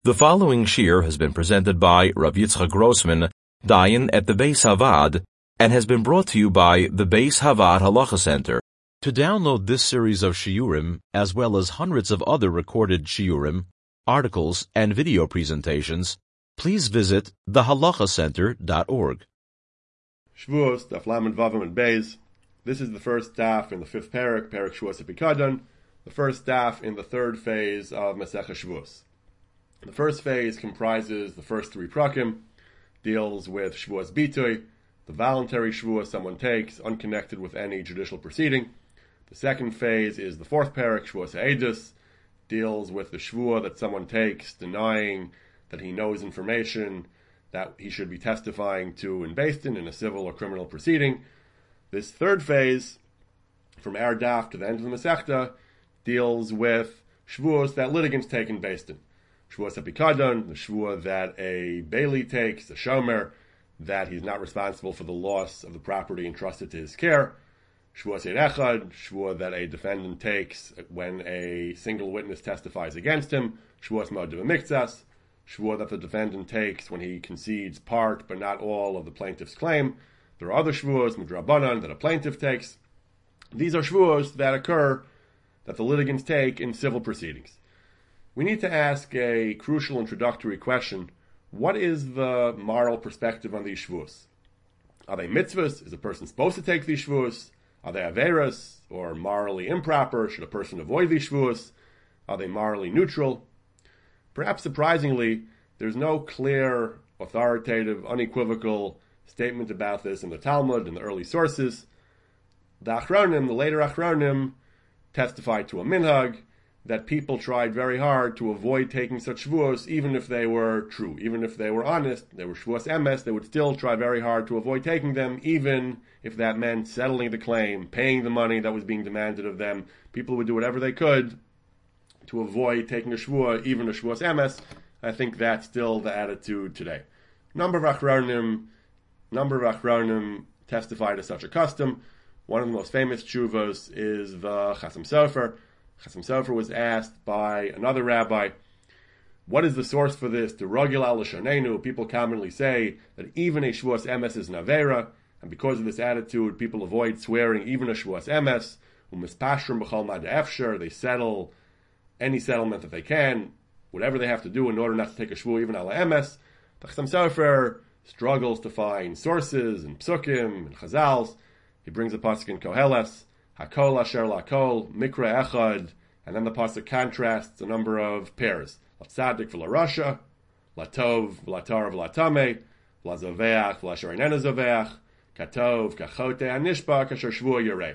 The following shir has been presented by Rav Yitzchak Grossman, Dayan at the Beis Havad, and has been brought to you by the Beis Havad Halacha Center. To download this series of shiurim, as well as hundreds of other recorded shiurim, articles, and video presentations, please visit thehalachacenter.org. Shavuos, Daf Lamed Vavam and Beis. This is the first daf in the fifth parak Shavuos Epikadon, the first daf in the third phase of Masechah Shavuos. The first phase comprises the first three prakim, deals with Shavuos Bitui, the voluntary Shavuos someone takes, unconnected with any judicial proceeding. The second phase is the fourth parak, Shavuos Ha'edus, deals with the Shavuah that someone takes, denying that he knows information that he should be testifying to in Beis Din in a civil or criminal proceeding. This third phase, from our daf to the end of the Masechta, deals with Shavuos that litigants take in Beis Din. Shavuos Epikadon, the Shavuah that a Bailey takes, a Shomer, that he's not responsible for the loss of the property entrusted to his care. Shavuos Eid Echad, Shavuah that a defendant takes when a single witness testifies against him. Shavuos Moed B'Miktzas, Shavuah that the defendant takes when he concedes part but not all of the plaintiff's claim. There are other Shavuos, Midrabanan, that a plaintiff takes. These are Shavuos that occur, that the litigants take in civil proceedings. We need to ask a crucial introductory question. What is the moral perspective on these Shavuos? Are they mitzvahs? Is a person supposed to take these Shavuos? Are they averas, or morally improper? Should a person avoid these Shavuos? Are they morally neutral? Perhaps surprisingly, there's no clear, authoritative, unequivocal statement about this in the Talmud, in the early sources. The Achronim, the later Achronim, testified to a minhag that people tried very hard to avoid taking such Shavuos, even if they were true, even if they were honest, they were Shavuos Emes, they would still try very hard to avoid taking them, even if that meant settling the claim, paying the money that was being demanded of them. People would do whatever they could to avoid taking a Shavuah, even a Shavuos Emes. I think that's still the attitude today. Number of Achronim testified to such a custom. One of the most famous tshuvos is the Chasam Sofer. Chasam Sofer was asked by another rabbi, what is the source for this? The Rogil al Lashonenu, people commonly say that even a Shavuos Emes is an Avera, and because of this attitude, people avoid swearing even a Shavuos Emes. Umispashrim b'chol mad efshar, they settle any settlement that they can, whatever they have to do in order not to take a Shavuot even al Emes. The Chasam Sofer struggles to find sources and psukim and chazals. He brings a pasuk in Koheles, Hakol asher lakol, mikra echad, and then the pasuk contrasts a number of pairs. Latzadik v'larasha, latov v'latar v'latame, lazoveach v'lasher einena zoveach, katov kachote anishba kasher shvua yireh.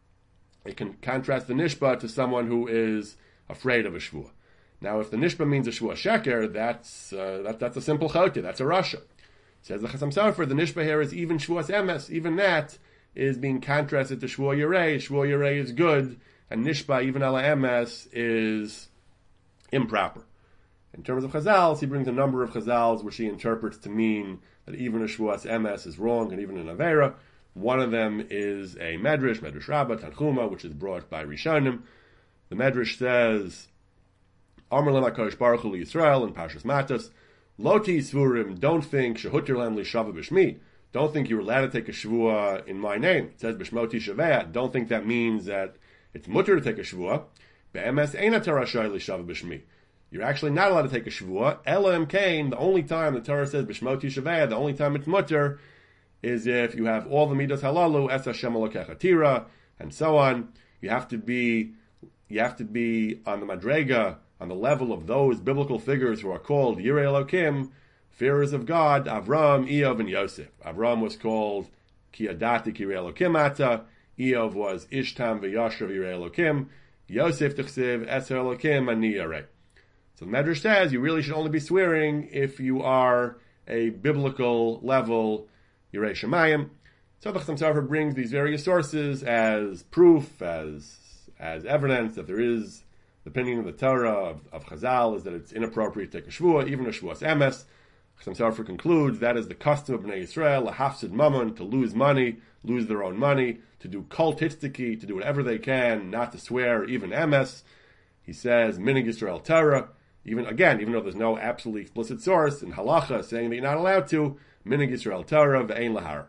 It can contrast the nishba to someone who is afraid of a shvua. Now, if the nishba means a shvua sheker, that's a simple chote, that's a rasha. Says the Chasam Sofer, the nishba here is even shvuas emes, even that is being contrasted to Shvuah Yireh. Shvuah Yireh is good, and Nishba, even Ala Emes, is improper. In terms of Chazals, he brings a number of Chazals which he interprets to mean that even a Shvuas Emes is wrong, and even an Avera. One of them is a Medrash Rabbah, Tanchuma, which is brought by Rishonim. The Medrash says, Amar Lem HaKadosh Baruch Hu Yisrael, in Parshas Matos, Loti Svurim, don't think, Shehutir Lem Lishava B'Shmi, don't think you're allowed to take a Shavua in my name. It says B'Shmoti Shaveh. Don't think that means that it's mutter to take a Shavua. Be'emes eina Torah shoy l'shava b'shmi. You're actually not allowed to take a Shavua. Ela Kain, the only time the Torah says B'Shmoti Shaveh, the only time it's mutter, is if you have all the midos halalu, es Hashem Elokecha tira, and so on. You have to be on the madrega, on the level of those biblical figures who are called Yirei Elokim, fearers of God, Avram, Eov, and Yosef. Avram was called Ki Adati Yirei Elokim Ata. Eov was Ishtam v'Yashrav Yirei Elokim. Yosef T'chsiv Eser Elokim Ani Yarei. So the Medrash says you really should only be swearing if you are a biblical level Yirei Shemayim. So the Chasam Sofer brings these various sources as proof, as evidence that there is the opinion of the Torah of Chazal is that it's inappropriate to take a Shvuah, even a Shvuas Emes. Chasam Sofer concludes that is the custom of Bnei Yisrael, lahafsid mammon, to lose money, lose their own money, to do kol titztiki, to do whatever they can, not to swear, even emes. He says, minig Yisrael Torah, even though there's no absolutely explicit source in halacha saying that you're not allowed to, minig Yisrael Torah ve'ein lahar.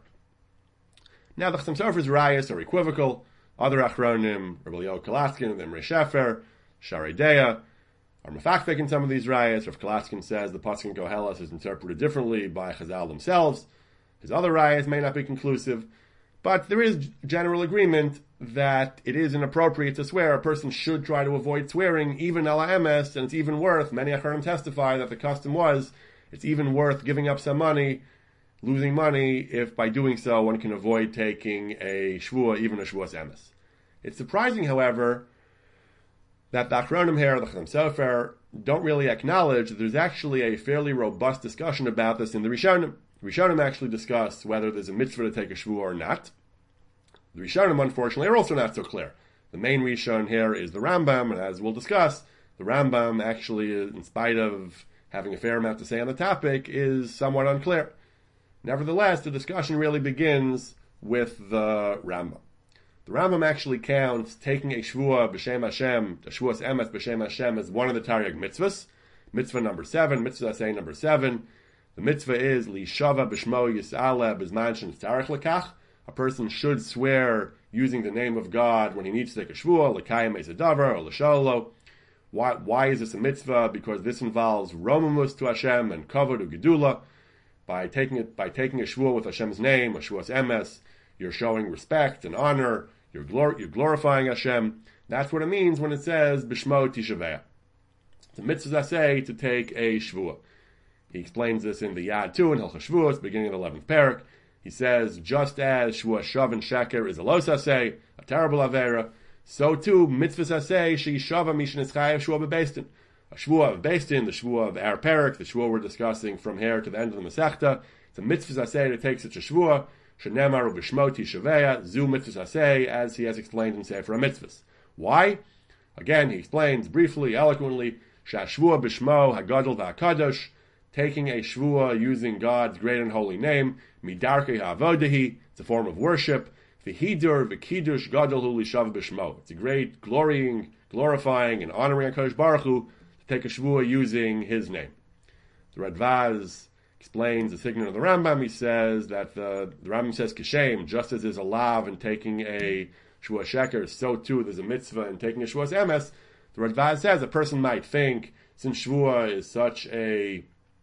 Now the Chassam Sofer's rayas are equivocal. Other achronim, Rabbi Yoel Kalaskin, the Imre Shefer, Sharei Deya, are mefakfek in some of these rayas. Rav Kalaskin says the pasuk in Koheles is interpreted differently by Chazal themselves. His other rayas may not be conclusive, but there is general agreement that it is inappropriate to swear. A person should try to avoid swearing, even ala emes, and it's even worth, many achronim testify that the custom was, it's even worth giving up some money, losing money, if by doing so one can avoid taking a shvuah, even a shvuas emes. It's surprising, however, that the achronim here, the Chassam Sofer, don't really acknowledge that there's actually a fairly robust discussion about this in the Rishonim. The Rishonim actually discuss whether there's a mitzvah to take a shvuah or not. The Rishonim, unfortunately, are also not so clear. The main Rishon here is the Rambam, and as we'll discuss, the Rambam actually, in spite of having a fair amount to say on the topic, is somewhat unclear. Nevertheless, the discussion really begins with the Rambam. The Rambam actually counts taking a shvuah b'shem Hashem, a shvuas emes b'shem Hashem, as one of the Taryag mitzvahs. Mitzvah number 7, mitzvah say number 7. The mitzvah is li shava b'shmo yis'ala b'zman shentzarech lekach. A person should swear using the name of God when he needs to take a shvuah, l'kayim eizadavar, or l'sholo. Why is this a mitzvah? Because this involves romamus to Hashem and kavod u'gedula. By taking a shvuah with Hashem's name, a shvuas emes, you're showing respect and honor. You're glorifying Hashem. That's what it means when it says b'shmo tishaveh. It's a mitzvah say to take a shvuah. He explains this in the Yad 2 in Hilchos Shvuos, beginning of the 11th parak. He says, just as shvuah shav and sheker is a lo saseh, a terrible avera, so too mitzvah saseh she shava mishin eschayev shvuah bebeistin. A shvuah of beistin, the shvuah of our parak, the shvuah we're discussing from here to the end of the Masechta. It's a mitzvah saseh to take such a shvuah. Shenemar v'shmo tishaveh, zu mitzvah saseh, as he has explained in Sefer HaMitzvahs. Why? Again, he explains briefly, eloquently, shashvuah b'shmo hagadol v'hakadosh, taking a shvuah using God's great and holy name, midarkei ha'avodahi, it's a form of worship, v'hidur v'kiddush gadol hu lishav b'shmo. It's a great glorifying and honoring HaKadosh Baruch Hu to take a shvuah using His name. The Radvaz explains the signet of the Rambam. He says that the Rambam says kishem, just as there's a lav in taking a shvuah sheker, so too there's a mitzvah in taking a shvuas emes. The Radvaz says a person might think, since shvuah is such a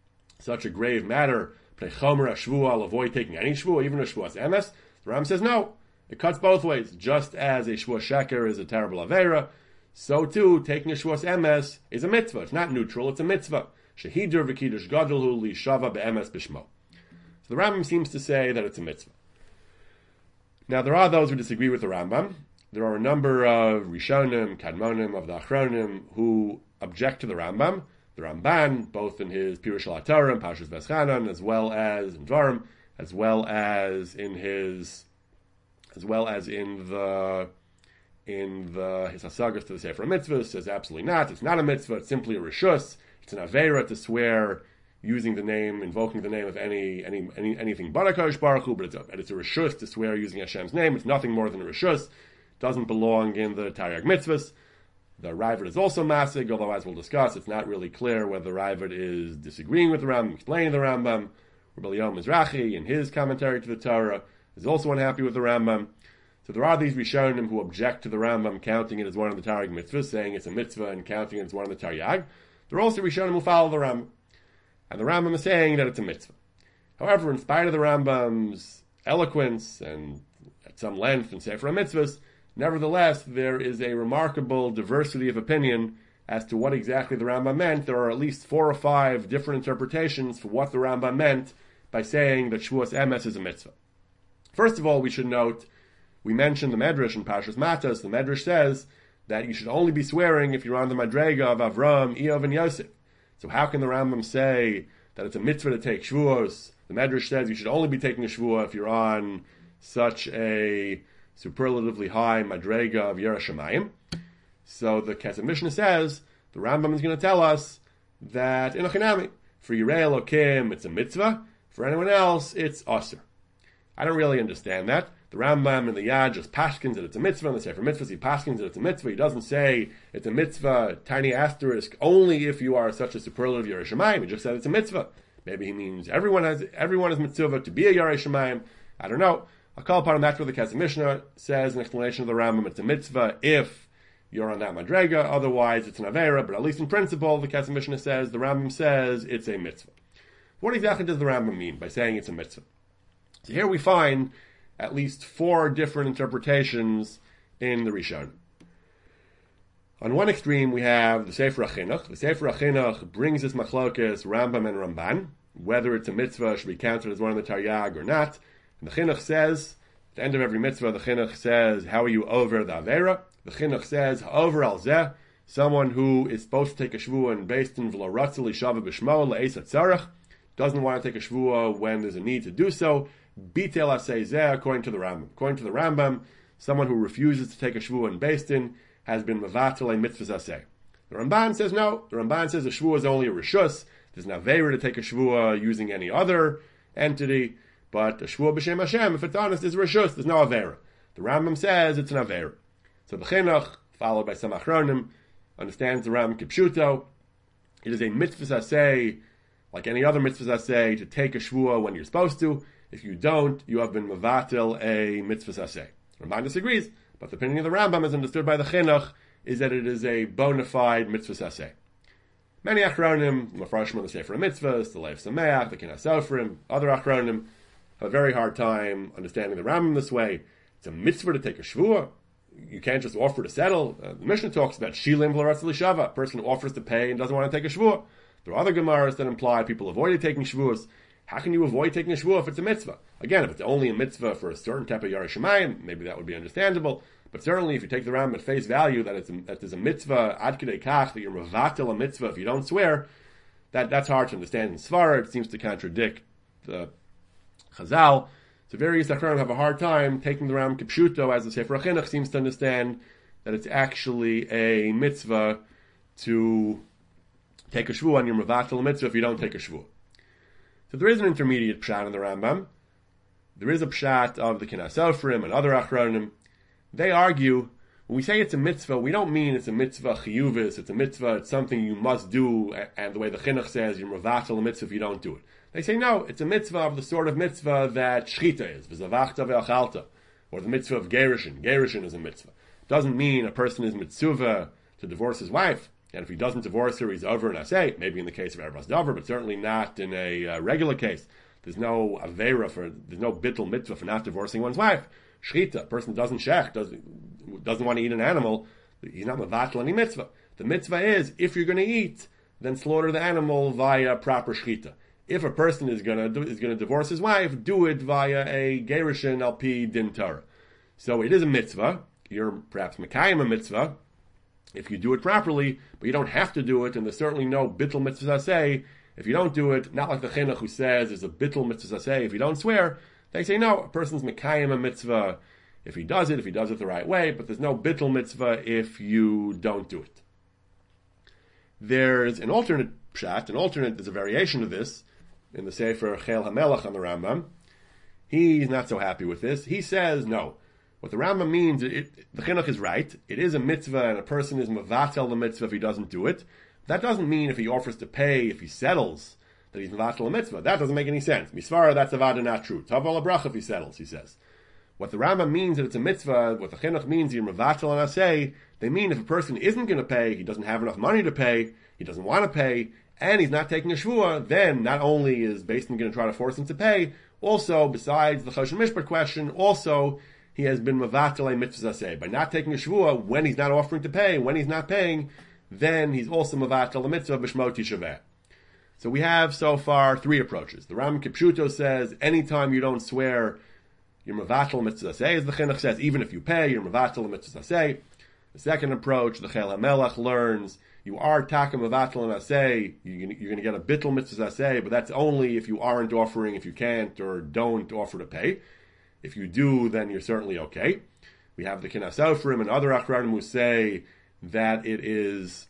grave matter, prechomer shvuah, I'll avoid taking any shvuah, even a shvuas emes. The Rambam says no, it cuts both ways. Just as a shvuah sheker is a terrible avera, so too taking a shvuas emes is a mitzvah. It's not neutral, it's a mitzvah. Shehidur v'kiddush gadol hu li shava be'emes b'shmo. So the Rambam seems to say that it's a mitzvah. Now there are those who disagree with the Rambam. There are a number of Rishonim, Kadmonim, of the Achronim who object to the Rambam. The Ramban, both in his Pirush HaTorah and Parshas Veschanan, as well as in Dvarim, as well as in his Hasagas to the Sefer HaMitzvah, says absolutely not. It's not a mitzvah. It's simply a reshus. It's an avera to swear using the name, invoking the name of anything but HaKadosh Baruch Hu, but it's a reshus to swear using Hashem's name. It's nothing more than a reshus. It doesn't belong in the Taryag mitzvahs. The Raavad is also masig, although as we'll discuss, it's not really clear whether the Raavad is disagreeing with the Rambam, explaining the Rambam. Rabbi Eliyahu Mizrahi, in his commentary to the Torah, is also unhappy with the Rambam. So there are these Rishonim who object to the Rambam counting it as one of the Taryag mitzvahs, saying it's a mitzvah and counting it as one of the Taryag. There are also Rishonim who follow the Rambam. And the Rambam is saying that it's a mitzvah. However, in spite of the Rambam's eloquence and at some length in Sefer HaMitzvahs, nevertheless, there is a remarkable diversity of opinion as to what exactly the Rambam meant. There are at least 4 or 5 different interpretations for what the Rambam meant by saying that Shvuas Emes is a mitzvah. First of all, we should note, we mentioned the Medrash in Parshas Matos. The Medrash says that you should only be swearing if you're on the Madrega of Avram, Eov, and Yosef. So how can the Rambam say that it's a mitzvah to take Shvuos? The Medrash says you should only be taking a Shvuah if you're on such a superlatively high Madrega of Yireh Shamayim. So the Kesef Mishnah says, the Rambam is going to tell us that in Achinami, for Yireh Elokim, it's a mitzvah. For anyone else, it's Asur. I don't really understand that. The The Rambam in the Yad just pashkins that it's a mitzvah, and the Sefer Mitzvahs he pashkins that it's a mitzvah. He doesn't say it's a mitzvah, tiny asterisk, only if you are such a superlative Yerei Shemayim. He just said it's a mitzvah. Maybe he means everyone is mitzvah to be a Yerei Shemayim. I don't know. I'll call upon him. That's where the Kesef Mishnah says an explanation of the Rambam. It's a mitzvah if you're on that madrega. Otherwise, it's an avera. But at least in principle, the Kesef Mishnah says, the Rambam says it's a mitzvah. What exactly does the Rambam mean by saying it's a mitzvah? So here we find at least 4 different interpretations in the Rishon. On one extreme, we have the Sefer HaChinuch. The Sefer HaChinuch brings this machlokes Rambam and Ramban, whether it's a mitzvah should be counted as one of the Taryag or not. And the Chinuch says, at the end of every mitzvah, the Chinuch says, how are you over the Avera? The Chinuch says, over al zeh, someone who is supposed to take a shvuah and based in v'lo ratzel yishava b'shmo le'es atzarech, doesn't want to take a shvuah when there's a need to do so, bitel aseh zeh, according to the Rambam. According to the Rambam, someone who refuses to take a shvuah and based in has been mevatel a mitzvah aseh. The Ramban says no. The Ramban says a shvuah is only a rishus. There's an avera to take a shvuah using any other entity. But a shvuah b'shem Hashem, if it's honest, is a rishus. There's no avera. The Rambam says it's an avera. So the Chinuch, followed by some Achronim, understands the Rambam kipshuto. It is a mitzvah aseh, like any other mitzvah aseh, to take a shvuah when you're supposed to. If you don't, you have been mevatel a mitzvah aseh. Ramban disagrees, but the opinion of the Rambam, as understood by the Chinuch, is that it is a bona fide mitzvah aseh. Many Achronim, Mefrashim on the Sefer Mitzvahs, the Lev Sameach, the Kinas Sofrim, other Achronim, have a very hard time understanding the Rambam this way. It's a mitzvah to take a shvuah. You can't just offer to settle. The Mishnah talks about shilim v'lo ratzel yishava, a person who offers to pay and doesn't want to take a shvuah. There are other Gemaras that imply people avoided taking shvuahs. How can you avoid taking a shvuah if it's a mitzvah? Again, if it's only a mitzvah for a certain type of Yerei Shemayim, maybe that would be understandable. But certainly, if you take the Rambam at face value that there's a mitzvah ad kedei kach, that you're mevatel a mitzvah if you don't swear, that's hard to understand in Svara. It seems to contradict the Chazal. So various Achronim have a hard time taking the Rambam kipshuto, as the Sefer HaChinuch seems to understand that it's actually a mitzvah to take a shvuah, and you're mevatel a mitzvah if you don't take a shvuah. So there is an intermediate pshat in the Rambam. There is a pshat of the Kinas Sofrim and other Achronim. They argue, when we say it's a mitzvah, we don't mean it's a mitzvah chiyuvis, it's a mitzvah, it's something you must do, and the way the Chinuch says, you're mevatel a mitzvah if you don't do it. They say, no, it's a mitzvah of the sort of mitzvah that shchita is, v'zavachta ve'achalta, or the mitzvah of gerushin. Gerushin is a mitzvah. Doesn't mean a person is mitzvah to divorce his wife, and if he doesn't divorce her, he's over an aseh, maybe in the case of Erbas Dover, but certainly not in a regular case. There's no avera there's no bittul mitzvah for not divorcing one's wife. Shchita, a person doesn't shech, doesn't want to eat an animal, he's not mevatel any mitzvah. The mitzvah is, if you're going to eat, then slaughter the animal via proper shchita. If a person is going to divorce his wife, do it via a gerushin al pi din Torah. So it is a mitzvah. You're perhaps mekayim a mitzvah if you do it properly, but you don't have to do it, and there's certainly no bittul mitzvah aseh if you don't do it. Not like the Chinuch who says there's a bittul mitzvah aseh if you don't swear. They say no, a person's mekayim a mitzvah if he does it the right way, but there's no bittul mitzvah if you don't do it. There's an alternate pshat, there's a variation of this, in the Sefer Chel HaMelech on the Rambam. He's not so happy with this. He says, no. What the Rambam means, the Chinuch is right. It is a mitzvah, and a person is mevatel the mitzvah if he doesn't do it. That doesn't mean if he offers to pay, if he settles, that he's mevatel a mitzvah. That doesn't make any sense. Misvara, that's avada not true. Tav al bracha if he settles, he says. What the Rambam means that it's a mitzvah, what the Chinuch means you're mevatel and aseh, they mean if a person isn't going to pay, he doesn't have enough money to pay, he doesn't want to pay, and he's not taking a shvuah, then not only is Beis Din going to try to force him to pay, also, besides the Choshen Mishpat question, also, he has been mevatel a mitzvah aseh. By not taking a shvuah, when he's not offering to pay, when he's not paying, then he's also mevatel a mitzvah b'shmo tishaveh. So we have so far 3 approaches. The Rambam Kipshuto says, anytime you don't swear, you're mevatel a mitzvah aseh, as the Chinuch says, even if you pay, you're mevatel a mitzvah aseh. The second approach, the Chel HaMelech learns, you are takem mevatel and aseh, you're going to get a bittul mitzvah aseh, but that's only if you aren't offering, if you can't or don't offer to pay. If you do, then you're certainly okay. We have the Kinas Sofrim and other Achronim who say that it is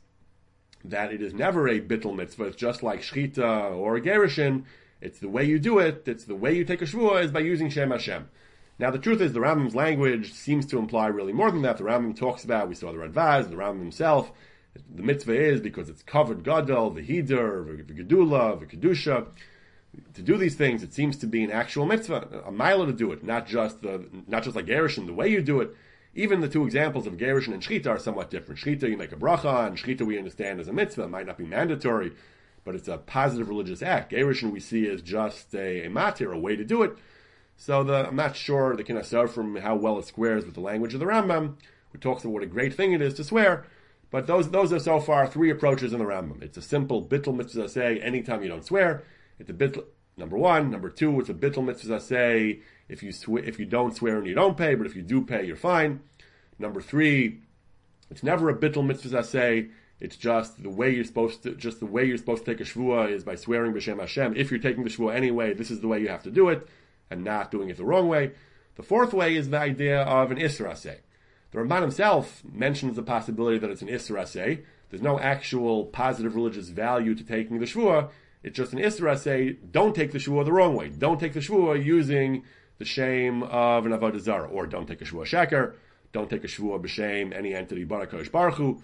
never a bittul mitzvah. It's just like shchita or a gerushin. It's the way you do it. It's the way you take a shvuah is by using Shem Hashem. Now, the truth is, the Rambam's language seems to imply really more than that. The Rambam talks about, we saw the Radvaz, the Rambam himself, the mitzvah is because it's covered gadol, the hider, the gedula, the kedusha. To do these things, it seems to be an actual mitzvah, a mila to do it, not just like gerushin, the way you do it. Even the two examples of gerushin and shchita are somewhat different. Shchita you make a bracha, and shchita we understand as a mitzvah. It might not be mandatory, but it's a positive religious act. Gerushin we see as just a matir, a way to do it. So I'm not sure the Kinasar from how well it squares with the language of the Rambam, who talks about what a great thing it is to swear. But those are so far three approaches in the Rambam. It's a simple bittul mitzvah say anytime you don't swear. It's a bittul, number one. Number two, it's a bittul mitzvah say if you don't swear and you don't pay, but if you do pay, you're fine. Number three, it's never a bittul mitzvah say. It's just the way you're supposed to take a shvuah is by swearing b'shem Hashem. If you're taking the shvuah anyway, this is the way you have to do it, and not doing it the wrong way. The fourth way is the idea of an Isra Aseh. The Ramban himself mentions the possibility that it's an Isra Aseh. There's no actual positive religious value to taking the Shvuah. It's just an Isra Aseh. Don't take the Shvuah the wrong way. Don't take the Shvuah using the shame of an Avodah Zarah. Or don't take a Shvuah Sheker. Don't take a Shvuah b'shem any entity but HaKadosh Baruch Hu.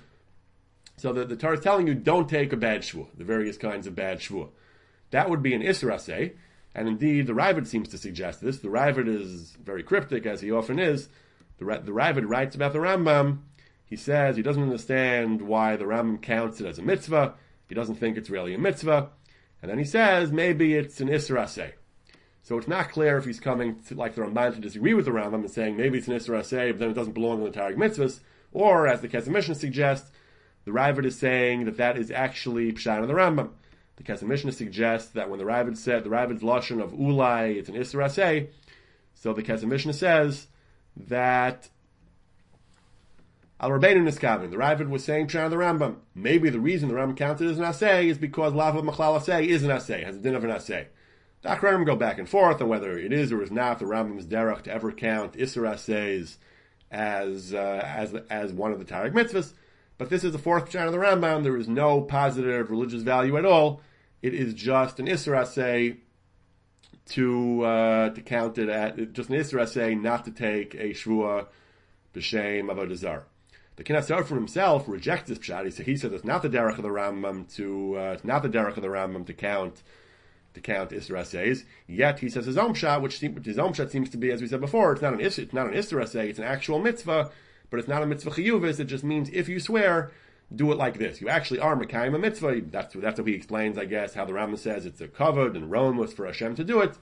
So the Torah is telling you don't take a bad Shvuah, the various kinds of bad Shvuah. That would be an Isra Aseh. And indeed, the Ravid seems to suggest this. The Ravid is very cryptic, as he often is. The Ravid writes about the Rambam. He says he doesn't understand why the Rambam counts it as a mitzvah. He doesn't think it's really a mitzvah. And then he says maybe it's an Isra Aseh. So it's not clear if he's coming to, like the Ramban, to disagree with the Rambam and saying maybe it's an Isra Aseh, but then it doesn't belong in the Targum mitzvahs. Or, as the Kesef Mishnah suggests, the Ravid is saying that is actually Pshat of the Rambam. The Kesef Mishnah suggests that when the Ravid said, the Ravid's lashon of ulai, it's an Isra Aseh, so the Kesef Mishnah says that Al Rabbeinu Niskaven, the Ravid was saying Pshat of the Rambam. Maybe the reason the Rambam counted as an Aseh is because Lava Machlal Aseh is an Aseh, has a din of an Aseh. The Acharonim go back and forth on whether it is or is not the Rambam's derech to ever count Isra Asehs as one of the Targum mitzvahs. But this is the fourth Pshat of the Rambam. There is no positive religious value at all. It is just an Isra Aseh to count it at, just an Isra Aseh not to take a Shvuah b'shem Avodah Zarah. The Kinas Sofer himself rejects this Pshat. He said it's not the derech of the Rambam to count Isra Asehs. Yet he says his own Pshat, which his own Pshat seems to be, as we said before, it's not an Isra Aseh, it's an actual mitzvah. But it's not a mitzvah chiyuvis. It just means if you swear, do it like this. You actually are mekayim a mitzvah. That's what he explains, I guess, how the Rambam says it's a kavod and Rome was for Hashem to do it.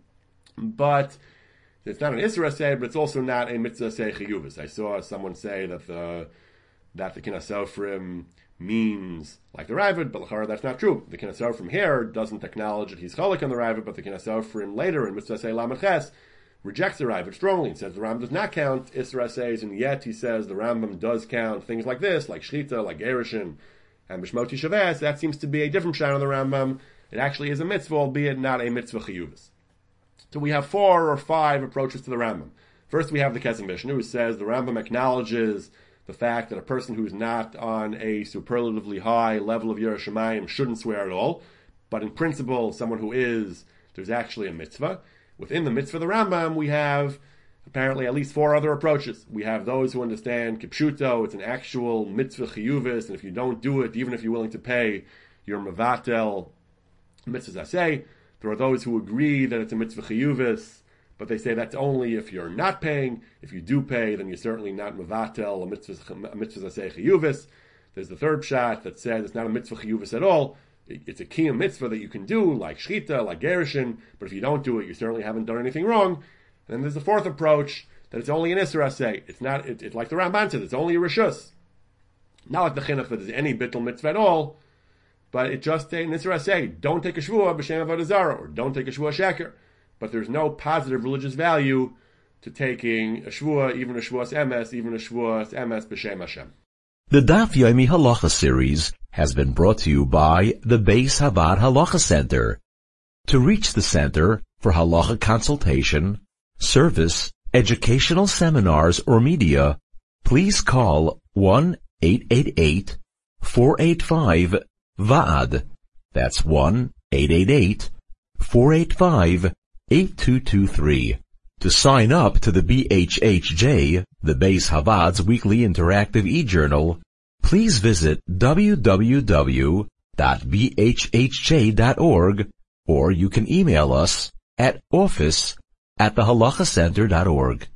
But it's not an Isra Aseh, but it's also not a mitzvah say chiyuvis. I saw someone say that the Kinas Sofrim means like the Ravid, but l'chara that's not true. The Kinas Sofrim here doesn't acknowledge that he's chalik on the Ravid, but the Kinas Sofrim later in mitzvah say lamed ches rejects the Ravid strongly and says the Rambam does not count Isra Asehs, and yet he says the Rambam does count things like this, like Shchita, like Gerushin, and B'shmot Yishaves. That seems to be a different Pshat on the Rambam. It actually is a mitzvah, albeit not a mitzvah chiyuvis. So we have 4 or 5 approaches to the Rambam. First we have the Kesef Mishnah, who says the Rambam acknowledges the fact that a person who is not on a superlatively high level of Yiras Shamayim shouldn't swear at all, but in principle, someone who is, there's actually a mitzvah. Within the mitzvah of the Rambam, we have apparently at least 4 other approaches. We have those who understand kipshuto, it's an actual mitzvah chiyuvis, and if you don't do it, even if you're willing to pay, you're mevatel mitzvah zaseh. There are those who agree that it's a mitzvah chiyuvis, but they say that's only if you're not paying. If you do pay, then you're certainly not mevatel a mitzvah zaseh chiyuvis. There's the third pshat that says it's not a mitzvah chiyuvis at all. It's a kiyum mitzvah that you can do, like shchita, like gerushin, but if you don't do it, you certainly haven't done anything wrong. And then there's the fourth approach, that it's only an Isra Aseh. It's like the Ramban says, it's only a reshus. Not like the chinuch that there's any bittul mitzvah at all, but it just an Isra Aseh. Don't take a shvuah b'shem Avodah Zarah, or don't take a shvuah sheker. But there's no positive religious value to taking a shvuah, even a shvuah's emes b'shem Hashem. The Daf Yomi Halacha series has been brought to you by the Beis Havad Halacha Center. To reach the center for halacha consultation, service, educational seminars, or media, please call 1-888-485-VAAD. That's 1-888-485-8223. To sign up to the BHHJ, the Beis Havad's weekly interactive e-journal, please visit www.bhhj.org, or you can email us at office@thehalakhacenter.org.